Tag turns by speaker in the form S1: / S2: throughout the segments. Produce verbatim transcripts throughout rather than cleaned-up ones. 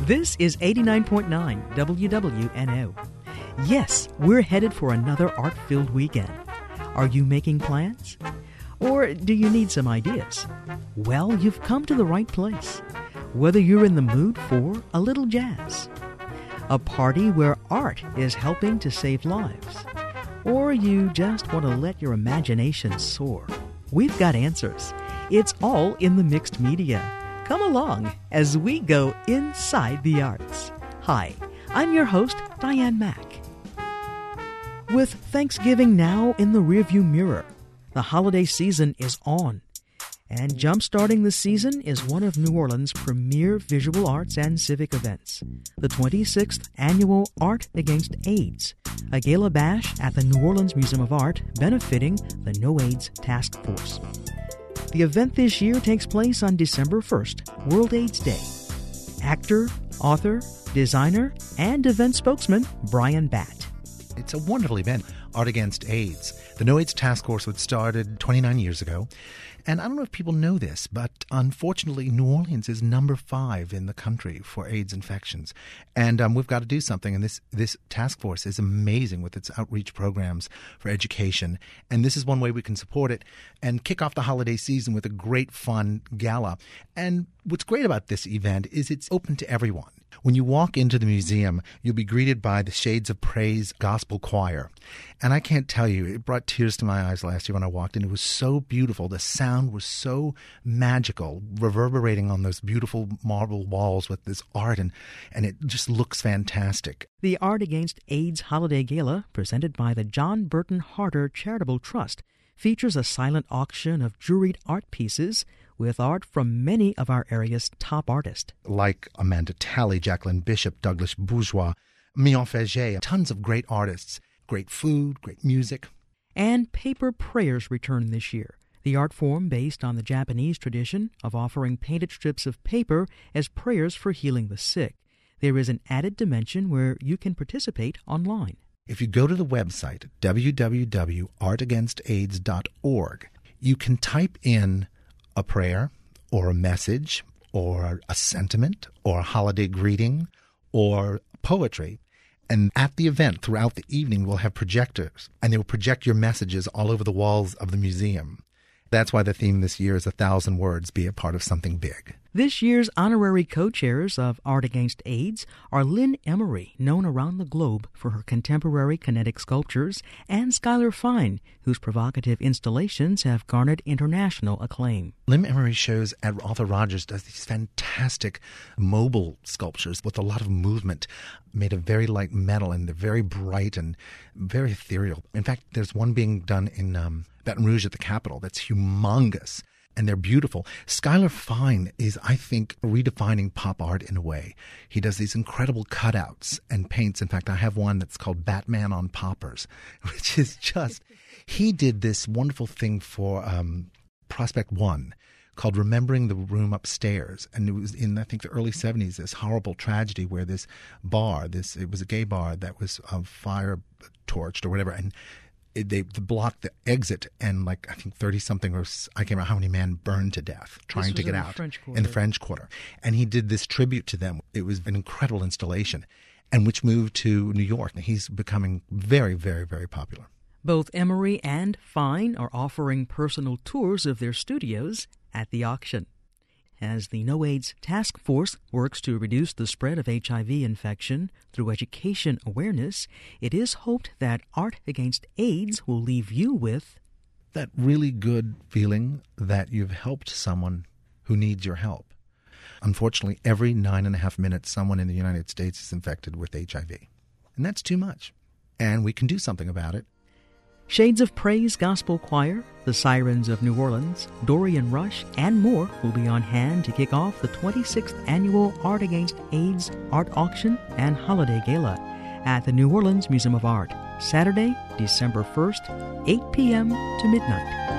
S1: This is eighty-nine point nine W W N O. Yes, we're headed for another art-filled weekend. Are you making plans? Or do you need some ideas? Well, you've come to the right place. Whether you're in the mood for a little jazz, a party where art is helping to save lives, or you just want to let your imagination soar, we've got answers. It's all in the mixed media. Come along as we go inside the arts. Hi, I'm your host, Diane Mack. With Thanksgiving now in the rearview mirror, the holiday season is on. And jump-starting the season is one of New Orleans' premier visual arts and civic events, the twenty-sixth Annual Art Against AIDS, a gala bash at the New Orleans Museum of Art benefiting the No AIDS Task Force. The event this year takes place on December first, World AIDS Day. Actor, author, designer, and event spokesman Brian Batt.
S2: It's a wonderful event, Art Against AIDS. The No AIDS Task Force was started twenty-nine years ago. And I don't know if people know this, but unfortunately, New Orleans is number five in the country for AIDS infections. And um, we've got to do something. And this, this task force is amazing with its outreach programs for education. And this is one way we can support it and kick off the holiday season with a great, fun gala. And what's great about this event is it's open to everyone. When you walk into the museum, you'll be greeted by the Shades of Praise Gospel Choir. And I can't tell you, it brought tears to my eyes last year when I walked in. It was so beautiful. The sound was so magical, reverberating on those beautiful marble walls with this art, and, and it just looks fantastic.
S1: The Art Against AIDS Holiday Gala, presented by the John Burton Harder Charitable Trust, features a silent auction of juried art pieces with art from many of our area's top artists.
S2: Like Amanda Talley, Jacqueline Bishop, Douglas Bourgeois, Mion Faget, tons of great artists, great food, great music.
S1: And paper prayers return this year, the art form based on the Japanese tradition of offering painted strips of paper as prayers for healing the sick. There is an added dimension where you can participate online.
S2: If you go to the website, w w w dot art against aids dot org, you can type in a prayer or a message or a sentiment or a holiday greeting or poetry. And at the event throughout the evening, we'll have projectors, and they will project your messages all over the walls of the museum. That's why the theme this year is A Thousand Words, Be a Part of Something Big.
S1: This year's honorary co-chairs of Art Against AIDS are Lynn Emery, known around the globe for her contemporary kinetic sculptures, and Skylar Fine, whose provocative installations have garnered international acclaim.
S2: Lynn Emery shows at Arthur Rogers does these fantastic mobile sculptures with a lot of movement, made of very light metal, and they're very bright and very ethereal. In fact, there's one being done in um, Baton Rouge at the Capitol that's humongous. And they're beautiful. Skylar Fine is, I think, redefining pop art in a way. He does these incredible cutouts and paints. In fact, I have one that's called Batman on Poppers, which is just, he did this wonderful thing for um, Prospect One called Remembering the Room Upstairs. And it was in, I think, the early seventies, this horrible tragedy where this bar, this it was a gay bar that was uh, fire torched or whatever, and they blocked the exit, and like I think thirty something or I can't remember how many men burned to death trying to get out in the French Quarter. And he did this tribute to them. It was an incredible installation, and which moved to New York. And he's becoming very, very, very popular.
S1: Both Emery and Fine are offering personal tours of their studios at the auction. As the No AIDS Task Force works to reduce the spread of H I V infection through education awareness, it is hoped that Art Against AIDS will leave you with
S2: that really good feeling that you've helped someone who needs your help. Unfortunately, every nine and a half minutes, someone in the United States is infected with H I V. And that's too much. And we can do something about it.
S1: Shades of Praise Gospel Choir, the Sirens of New Orleans, Dorian Rush, and more will be on hand to kick off the twenty-sixth Annual Art Against AIDS Art Auction and Holiday Gala at the New Orleans Museum of Art, Saturday, December first, eight p.m. to midnight.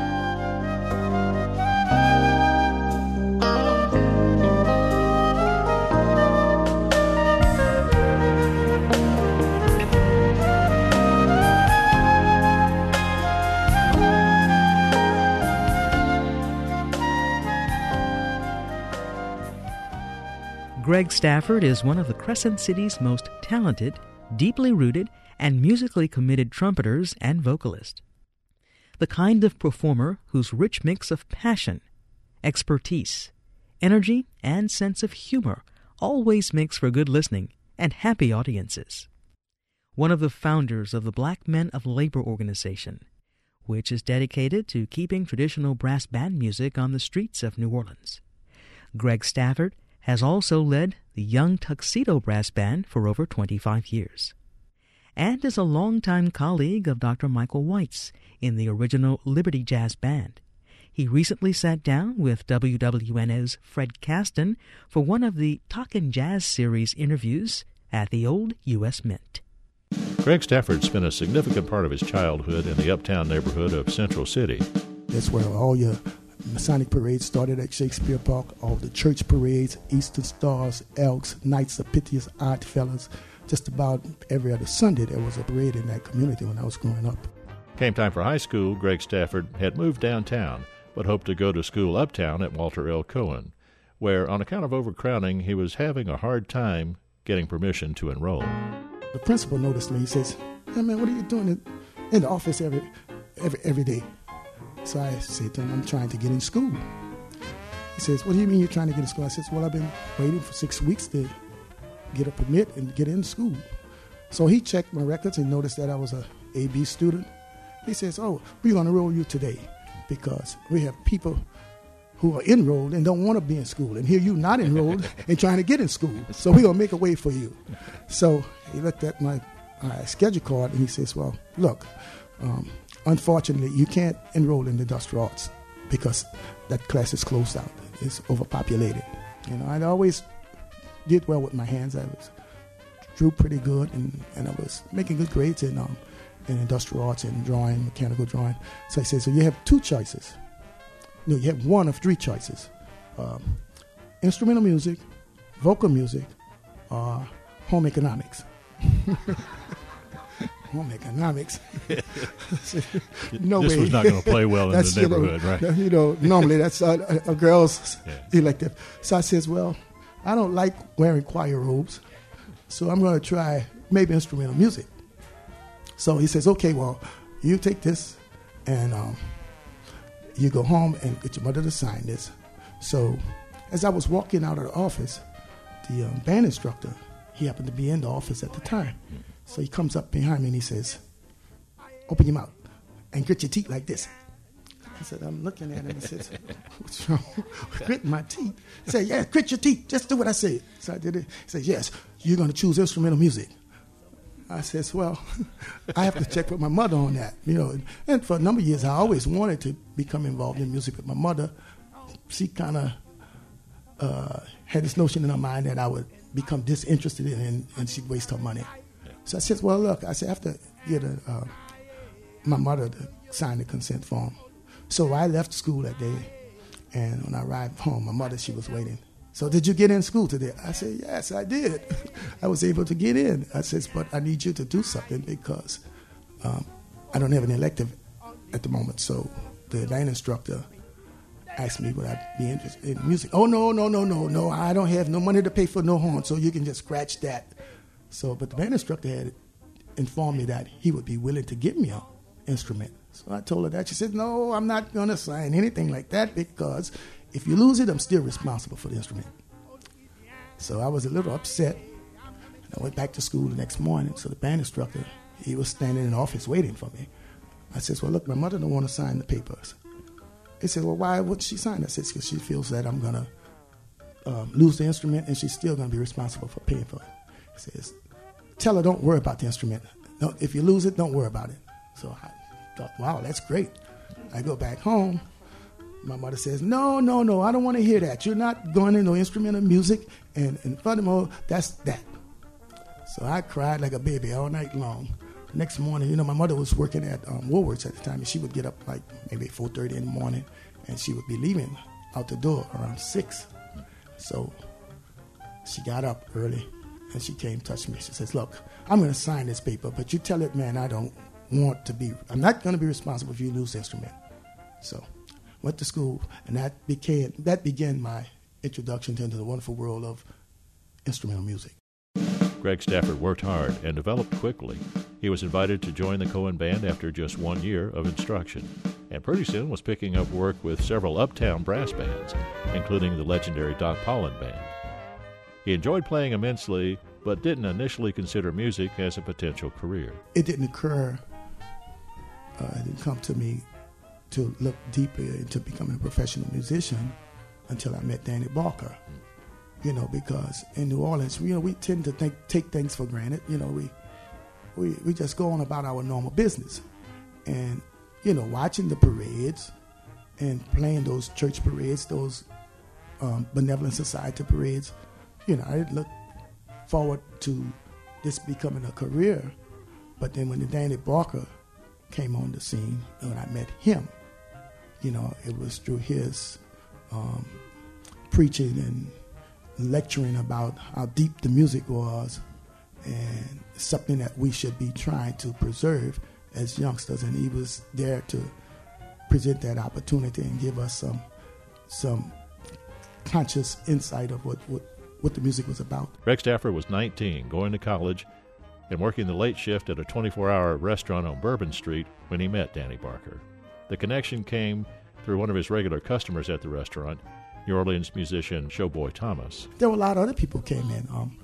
S1: Greg Stafford is one of the Crescent City's most talented, deeply rooted, and musically committed trumpeters and vocalists. The kind of performer whose rich mix of passion, expertise, energy, and sense of humor always makes for good listening and happy audiences. One of the founders of the Black Men of Labor organization, which is dedicated to keeping traditional brass band music on the streets of New Orleans. Greg Stafford has also led the Young Tuxedo Brass Band for over twenty-five years, and is a longtime colleague of Doctor Michael White's in the original Liberty Jazz Band. He recently sat down with W W N O's Fred Caston for one of the Talkin' Jazz series interviews at the old U S Mint.
S3: Greg Stafford spent a significant part of his childhood in the uptown neighborhood of Central City.
S4: That's where all your Masonic parades started at Shakespeare Park, all the church parades, Eastern Stars, Elks, Knights of Pythias, Odd Fellas. Just about every other Sunday there was a parade in that community when I was growing up.
S3: Came time for high school, Greg Stafford had moved downtown, but hoped to go to school uptown at Walter L. Cohen, where, on account of overcrowding, he was having a hard time getting permission to enroll.
S4: The principal noticed me. He says, "Hey man, what are you doing in, in the office every, every every day?" So I said to him, "I'm trying to get in school." He says, "What do you mean you're trying to get in school?" I said, "Well, I've been waiting for six weeks to get a permit and get in school." So he checked my records and noticed that I was a A B student. He says, "Oh, we're going to enroll you today because we have people who are enrolled and don't want to be in school, and here you not enrolled and trying to get in school. So we're going to make a way for you." So he looked at my uh, schedule card and he says, "Well, look, um, unfortunately, you can't enroll in the industrial arts because that class is closed out. It's overpopulated." You know, I always did well with my hands. I was drew pretty good, and, and I was making good grades in um, in industrial arts and drawing, mechanical drawing. So he said, "So you have two choices. No, you have one of three choices: um, instrumental music, vocal music, or home economics." Home economics. No
S3: this
S4: way.
S3: was not going to play well in
S4: That's,
S3: the neighborhood,
S4: you know,
S3: right?
S4: You know, normally that's uh, a, a girl's
S3: Yeah.
S4: elective. So I says, "Well, I don't like wearing choir robes, so I'm going to try maybe instrumental music." So he says, "Okay, well, you take this and um, you go home and get your mother to sign this." So as I was walking out of the office, the um, band instructor, he happened to be in the office at the time. So he comes up behind me and he says, "Open your mouth and grit your teeth like this." I said, I'm looking at him and says, "What's wrong with gritting my teeth?" He said, "Yeah, grit your teeth. Just do what I said." So I did it. He said, "Yes, you're going to choose instrumental music." I says, "Well, I have to check with my mother on that." You know, and for a number of years, I always wanted to become involved in music with my mother. She kind of uh, had this notion in her mind that I would become disinterested in it and, and she'd waste her money. So I said, "Well, look," I said, "I have to get a, uh, my mother to sign the consent form." So I left school that day, and when I arrived home, my mother, she was waiting. "So did you get in school today?" I said, "Yes, I did. I was able to get in." I said, "But I need you to do something because um, I don't have an elective at the moment." So the band instructor asked me would I be interested in music. "Oh, no, no, no, no, no. I don't have no money to pay for no horn, so you can just scratch that." So, but the band instructor had informed me that he would be willing to give me an instrument. So I told her that. She said, "No, I'm not going to sign anything like that because if you lose it, I'm still responsible for the instrument." So I was a little upset. I went back to school the next morning. So the band instructor, he was standing in the office waiting for me. I said, "Well, look, my mother don't want to sign the papers." He said, "Well, why would she sign?" I said, "Because she feels that I'm going to um, lose the instrument and she's still going to be responsible for paying for it." He says, "Tell her don't worry about the instrument. No, if you lose it, don't worry about it." So I thought, wow, that's great. I go back home. My mother says, "No, no, no, I don't want to hear that. You're not going into instrumental music. And, and furthermore, that's that." So I cried like a baby all night long. The next morning, you know, my mother was working at um, Woolworths at the time, and she would get up like maybe four thirty in the morning, and she would be leaving out the door around six. So she got up early, and she came, touched me. She says, "Look, I'm going to sign this paper, but you tell it, man, I don't want to be, I'm not going to be responsible if you lose the instrument." So went to school, and that became, that began my introduction into the wonderful world of instrumental music.
S3: Greg Stafford worked hard and developed quickly. He was invited to join the Cohen Band after just one year of instruction, and pretty soon was picking up work with several uptown brass bands, including the legendary Doc Pollin Band. He enjoyed playing immensely, but didn't initially consider music as a potential career.
S4: It didn't occur, uh, it didn't come to me to look deeper into becoming a professional musician until I met Danny Barker. You know, because in New Orleans, you know, we tend to think, take things for granted. You know, we, we we just go on about our normal business. And, you know, watching the parades and playing those church parades, those um, benevolent society parades, you know, I look forward to this becoming a career. But then when the Danny Barker came on the scene, and when I met him, you know, it was through his um, preaching and lecturing about how deep the music was and something that we should be trying to preserve as youngsters. And he was there to present that opportunity and give us some some conscious insight of what, what, what the music was about.
S3: Greg Stafford was nineteen, going to college, and working the late shift at a twenty-four hour restaurant on Bourbon Street when he met Danny Barker. The connection came through one of his regular customers at the restaurant, New Orleans musician Showboy Thomas.
S4: There were a lot of other people came in. Um,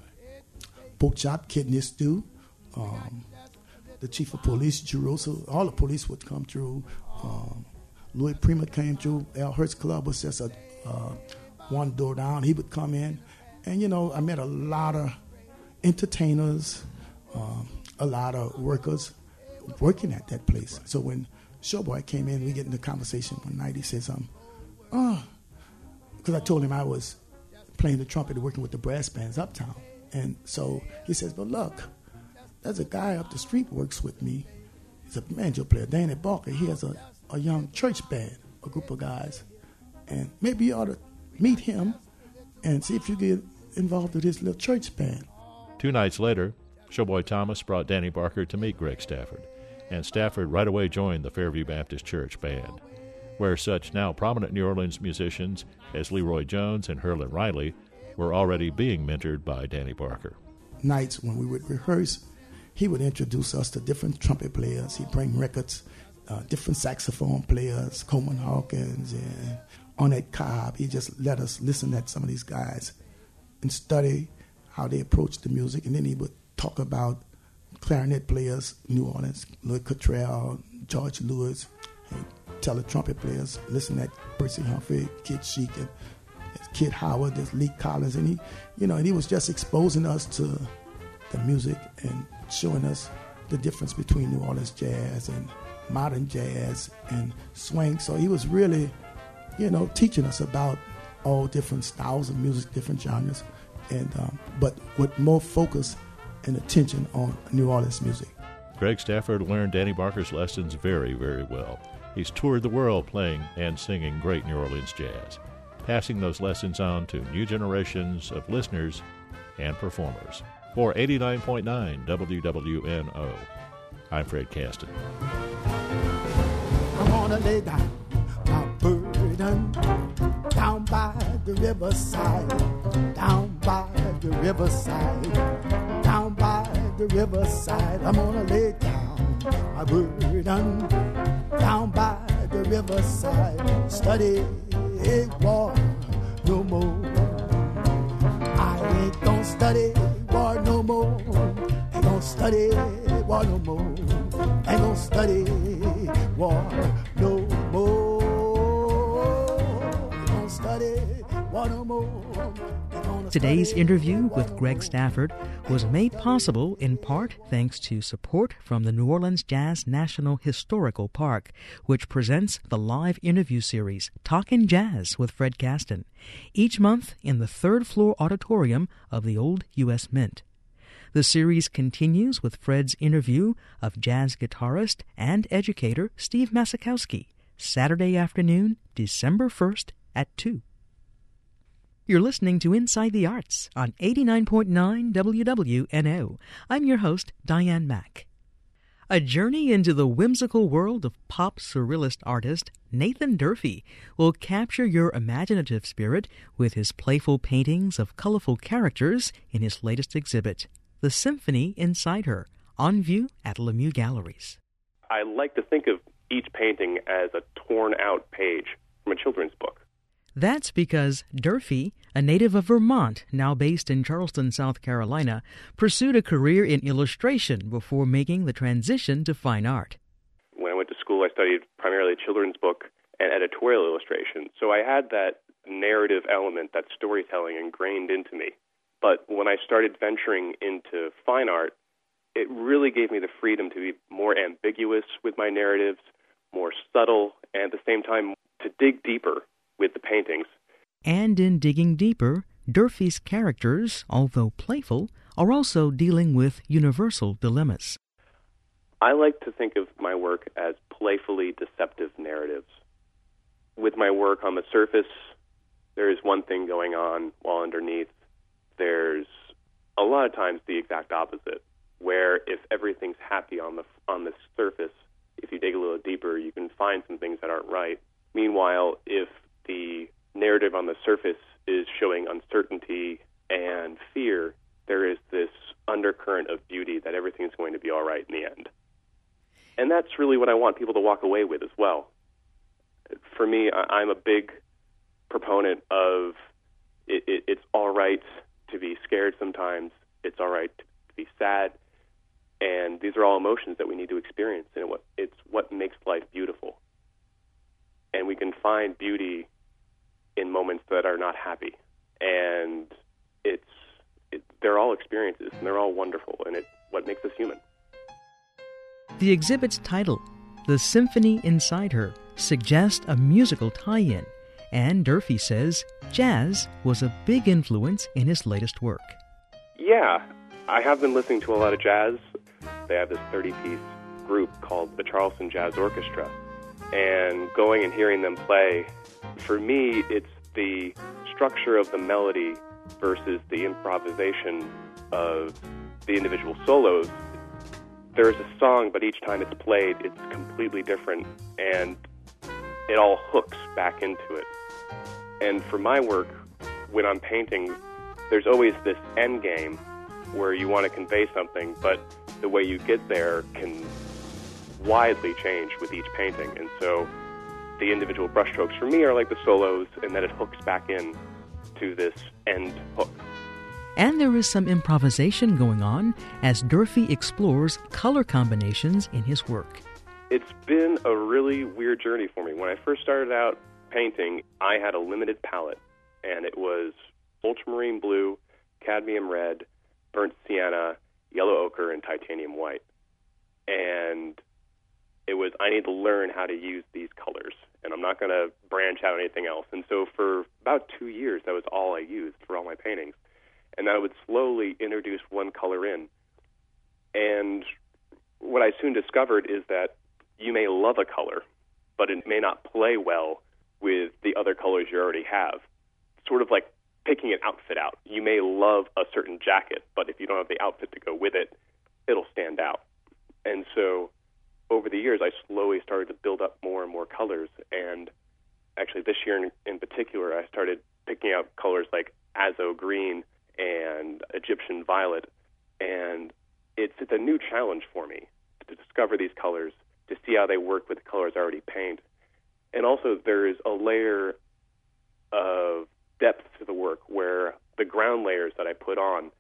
S4: Pork Chop, Kidney Stew, um, the chief of police, Jerusalem, all the police would come through. Um, Louis Prima came through. Al Hurst Club was just a uh, one door down. He would come in. And, you know, I met a lot of entertainers, um, a lot of workers working at that place. So when Showboy came in, we get in the conversation one night. He says, um, oh, because I told him I was playing the trumpet and working with the brass bands uptown. And so he says, but look, there's a guy up the street works with me. He's a banjo player, Danny Barker. He has a, a young church band, a group of guys. And maybe you ought to meet him and see if you get involved with his little church band.
S3: Two nights later, Showboy Thomas brought Danny Barker to meet Greg Stafford, and Stafford right away joined the Fairview Baptist Church Band, where such now prominent New Orleans musicians as Leroy Jones and Herlin Riley were already being mentored by Danny Barker.
S4: Nights when we would rehearse, he would introduce us to different trumpet players. He'd bring records, uh, different saxophone players, Coleman Hawkins and Ornette Cobb. He just let us listen at some of these guys and study how they approached the music. And then he would talk about clarinet players, New Orleans, Louis Cottrell, George Lewis, and tell the trumpet players, listen at Percy Humphrey, Kid Chic, and Kid Howard, there's Lee Collins, and he, you know, and he was just exposing us to the music and showing us the difference between New Orleans jazz and modern jazz and swing. So he was really, you know, teaching us about all different styles of music, different genres, and um, but with more focus and attention on New Orleans music.
S3: Greg Stafford learned Danny Barker's lessons very, very well. He's toured the world playing and singing great New Orleans jazz, passing those lessons on to new generations of listeners and performers. For eighty-nine point nine W W N O, I'm Fred Caston.
S4: I want to lay down my burden down by the riverside, down by the riverside, down by the riverside. I'm going to lay down my burden down by the riverside, study war no more. I ain't gonna study war no more. Ain't gonna study war no more. Ain't gonna study war no more. Ain't gonna study war no more.
S1: Today's interview with Greg Stafford was made possible in part thanks to support from the New Orleans Jazz National Historical Park, which presents the live interview series Talkin' Jazz with Fred Caston, each month in the third floor auditorium of the old U S Mint. The series continues with Fred's interview of jazz guitarist and educator Steve Masakowski, Saturday afternoon, December first at two. You're listening to Inside the Arts on eighty-nine point nine W W N O. I'm your host, Diane Mack. A journey into the whimsical world of pop surrealist artist Nathan Durfee will capture your imaginative spirit with his playful paintings of colorful characters in his latest exhibit, The Symphony Inside Her, on view at Lemieux Galleries.
S5: I like to think of each painting as a torn-out page from a children's book.
S1: That's because Durfee, a native of Vermont, now based in Charleston, South Carolina, pursued a career in illustration before making the transition to fine art.
S5: When I went to school, I studied primarily children's book and editorial illustration, so I had that narrative element, that storytelling ingrained into me. But when I started venturing into fine art, it really gave me the freedom to be more ambiguous with my narratives, more subtle, and at the same time to dig deeper with the paintings.
S1: And in digging deeper, Durfee's characters, although playful, are also dealing with universal dilemmas.
S5: I like to think of my work as playfully deceptive narratives. With my work on the surface, there is one thing going on, while underneath, there's a lot of times the exact opposite, where if everything's happy on the on the surface, if you dig a little deeper, you can find some things that aren't right. Meanwhile, if the narrative on the surface is showing uncertainty and fear, there is this undercurrent of beauty that everything's going to be all right in the end. And that's really what I want people to walk away with as well. For me, I'm a big proponent of it, it, it's all right to be scared sometimes, it's all right to be sad, and these are all emotions that we need to experience, and it's what makes life beautiful. And we can find beauty in moments that are not happy. And it's it, they're all experiences, and they're all wonderful, and it's what makes us human.
S1: The exhibit's title, The Symphony Inside Her, suggests a musical tie-in, and Durfee says jazz was a big influence in his latest work.
S5: Yeah, I have been listening to a lot of jazz. They have this thirty-piece group called the Charleston Jazz Orchestra. And going and hearing them play, for me, it's the structure of the melody versus the improvisation of the individual solos. There's a song, but each time it's played, it's completely different, and it all hooks back into it. And for my work, when I'm painting, there's always this end game where you want to convey something, but the way you get there can widely change with each painting. And so the individual brushstrokes for me are like the solos, and then it hooks back in to this end hook.
S1: And there is some improvisation going on as Durfee explores color combinations in his work.
S5: It's been a really weird journey for me. When I first started out painting, I had a limited palette, and it was ultramarine blue, cadmium red, burnt sienna, yellow ochre, and titanium white. And it was, I need to learn how to use these colors, and I'm not going to branch out anything else. And so for about two years, that was all I used for all my paintings. And then I would slowly introduce one color in. And what I soon discovered is that you may love a color, but it may not play well with the other colors you already have. Sort of like picking an outfit out. You may love a certain jacket, but if you don't have the outfit to go with it, it'll stand out. And so over the years, I slowly started to build up more and more colors. And actually this year in, in particular, I started picking out colors like azo green and Egyptian violet. And it's, it's a new challenge for me to discover these colors, to see how they work with the colors I already paint. And also there is a layer of depth to the work where the ground layers that I put on,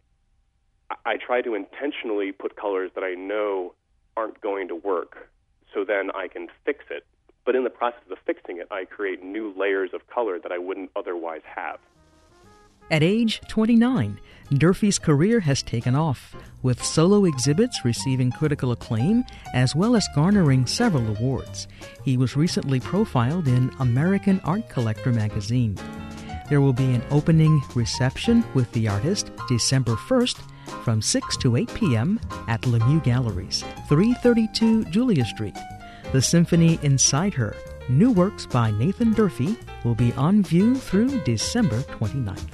S5: I, I try to intentionally put colors that I know aren't going to work, so then I can fix it. But in the process of fixing it, I create new layers of color that I wouldn't otherwise have.
S1: At age twenty-nine, Durfee's career has taken off, with solo exhibits receiving critical acclaim as well as garnering several awards. He was recently profiled in American Art Collector magazine. There will be an opening reception with the artist December first from six to eight p.m. at Lemieux Galleries, three thirty-two Julia Street. The Symphony Inside Her, new works by Nathan Durfee, will be on view through December twenty-ninth.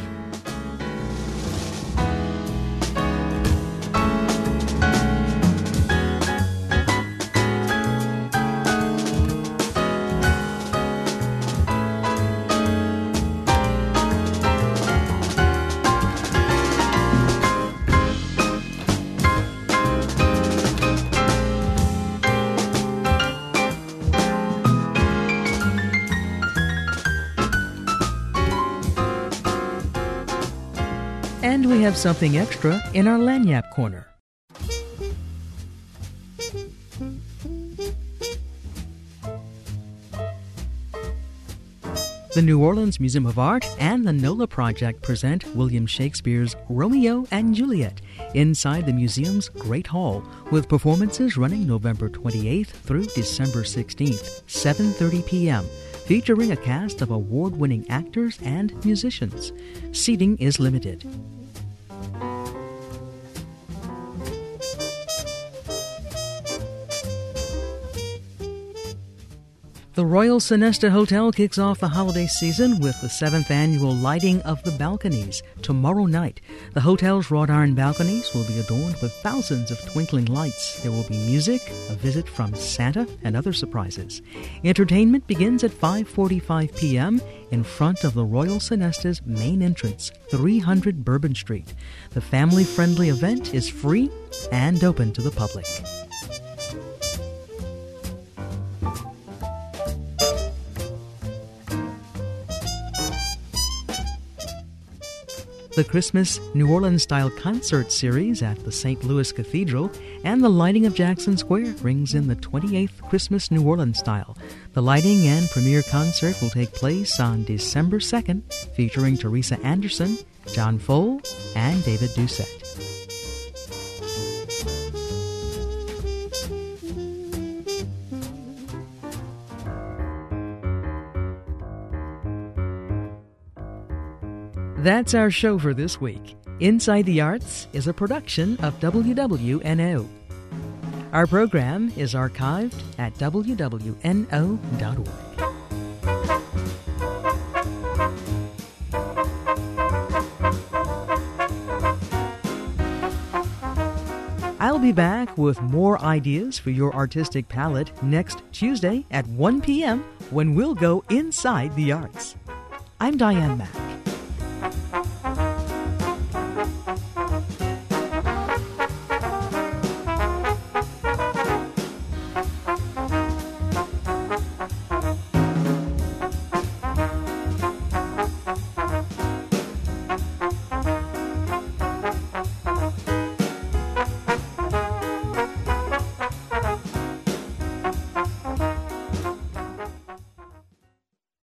S1: And we have something extra in our Lagniappe corner. The New Orleans Museum of Art and the NOLA Project present William Shakespeare's Romeo and Juliet inside the museum's Great Hall, with performances running November twenty-eighth through December sixteenth, seven thirty p.m., featuring a cast of award-winning actors and musicians. Seating is limited. The Royal Sonesta Hotel kicks off the holiday season with the seventh annual lighting of the balconies tomorrow night. The hotel's wrought iron balconies will be adorned with thousands of twinkling lights. There will be music, a visit from Santa, and other surprises. Entertainment begins at five forty-five p.m. in front of the Royal Sonesta's main entrance, three hundred Bourbon Street. The family-friendly event is free and open to the public. The Christmas New Orleans-style concert series at the Saint Louis Cathedral and the lighting of Jackson Square brings in the twenty-eighth Christmas New Orleans style. The lighting and premiere concert will take place on December second, featuring Teresa Anderson, John Fole, and David Doucette. That's our show for this week. Inside the Arts is a production of W W N O. Our program is archived at w w n o dot org. I'll be back with more ideas for your artistic palette next Tuesday at one p.m. when we'll go inside the arts. I'm Diane Mack.